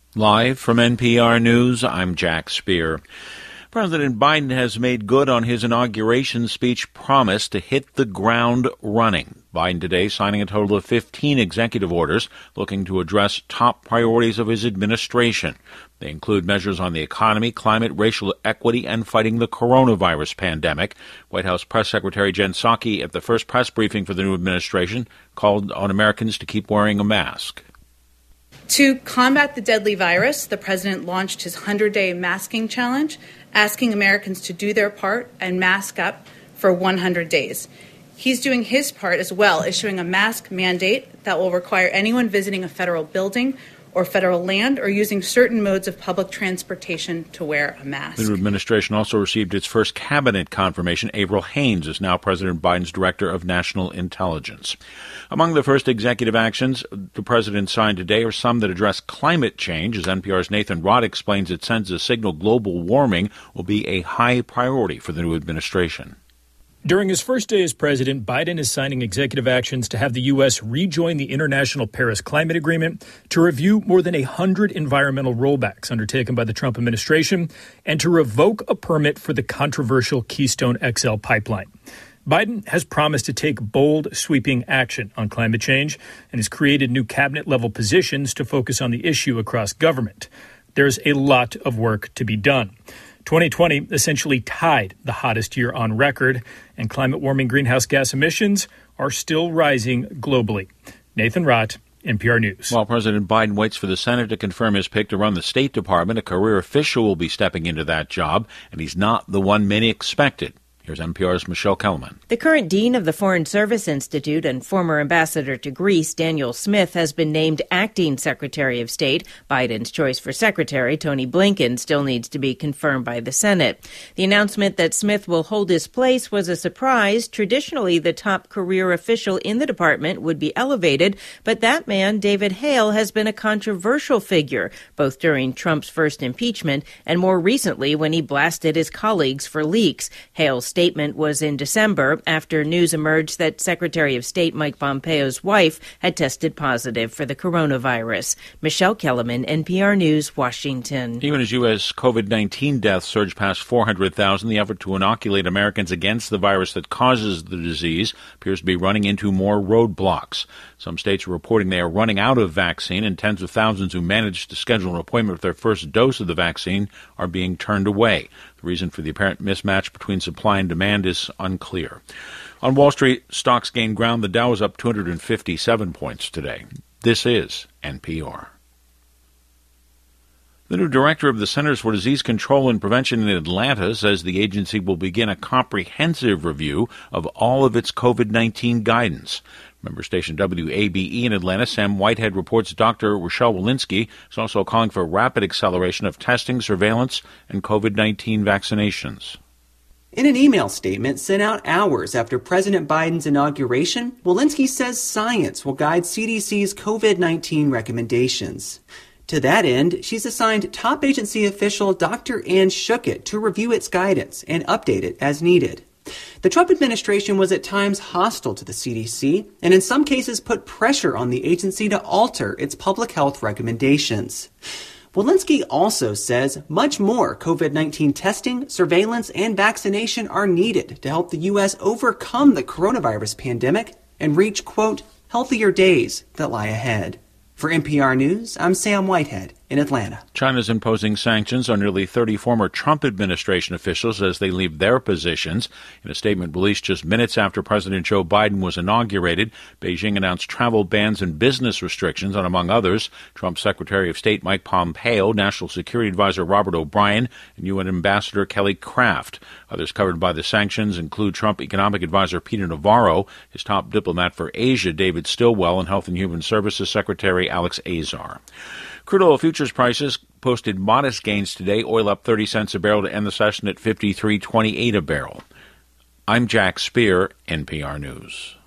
Live from NPR News, I'm Jack Speer. President Biden has made good on his inauguration speech promise to hit the ground running. Biden today signing a total of 15 executive orders looking to address top priorities of his administration. They include measures on the economy, climate, racial equity, and fighting the coronavirus pandemic. White House Press Secretary Jen Psaki at the first press briefing for the new administration called on Americans to keep wearing a mask. To combat the deadly virus, the president launched his 100-day masking challenge, asking Americans to do their part and mask up for 100 days. He's doing his part as well, issuing a mask mandate that will require anyone visiting a federal building or federal land or using certain modes of public transportation to wear a mask. The new administration also received its first cabinet confirmation. Avril Haines is now President Biden's Director of National Intelligence. Among the first executive actions the president signed today are some that address climate change. As NPR's Nathan Rott explains, it sends a signal global warming will be a high priority for the new administration. During his first day as president, Biden is signing executive actions to have the U.S. rejoin the International Paris Climate Agreement, to review more than 100 environmental rollbacks undertaken by the Trump administration, and to revoke a permit for the controversial Keystone XL pipeline. Biden has promised to take bold, sweeping action on climate change and has created new cabinet-level positions to focus on the issue across government. There's a lot of work to be done. 2020 essentially tied the hottest year on record, and climate-warming greenhouse gas emissions are still rising globally. Nathan Rott, NPR News. While President Biden waits for the Senate to confirm his pick to run the State Department, a career official will be stepping into that job, and he's not the one many expected. Here's NPR's Michelle Kellerman. The current dean of the Foreign Service Institute and former ambassador to Greece, Daniel Smith, has been named acting Secretary of State. Biden's choice for secretary, Tony Blinken, still needs to be confirmed by the Senate. The announcement that Smith will hold his place was a surprise. Traditionally, the top career official in the department would be elevated, but that man, David Hale, has been a controversial figure, both during Trump's first impeachment and more recently when he blasted his colleagues for leaks. Hale's statement was in December after news emerged that Secretary of State Mike Pompeo's wife had tested positive for the coronavirus. Michelle Kellerman, NPR News, Washington. Even as U.S. COVID-19 deaths surge past 400,000, the effort to inoculate Americans against the virus that causes the disease appears to be running into more roadblocks. Some states are reporting they are running out of vaccine, and tens of thousands who managed to schedule an appointment with their first dose of the vaccine are being turned away. The reason for the apparent mismatch between supply and demand is unclear. On Wall Street, stocks gained ground. The Dow is up 257 points today. This is NPR. The new director of the Centers for Disease Control and Prevention in Atlanta says the agency will begin a comprehensive review of all of its COVID-19 guidance. Member station WABE in Atlanta, Sam Whitehead reports Dr. Rochelle Walensky is also calling for rapid acceleration of testing, surveillance, and COVID-19 vaccinations. In an email statement sent out hours after President Biden's inauguration, Walensky says science will guide CDC's COVID-19 recommendations. To that end, she's assigned top agency official Dr. Ann Schuchat to review its guidance and update it as needed. The Trump administration was at times hostile to the CDC and in some cases put pressure on the agency to alter its public health recommendations. Walensky also says much more COVID-19 testing, surveillance, and vaccination are needed to help the U.S. overcome the coronavirus pandemic and reach, quote, healthier days that lie ahead. For NPR News, I'm Sam Whitehead in Atlanta. China's imposing sanctions on nearly 30 former Trump administration officials as they leave their positions. In a statement released just minutes after President Joe Biden was inaugurated, Beijing announced travel bans and business restrictions on, among others, Trump's Secretary of State Mike Pompeo, National Security Advisor Robert O'Brien, and UN Ambassador Kelly Craft. Others covered by the sanctions include Trump Economic Advisor Peter Navarro, his top diplomat for Asia David Stilwell, and Health and Human Services Secretary Alex Azar. Crude oil futures prices posted modest gains today. Oil up 30 cents a barrel to end the session at $53.28 a barrel. I'm Jack Speer, NPR News.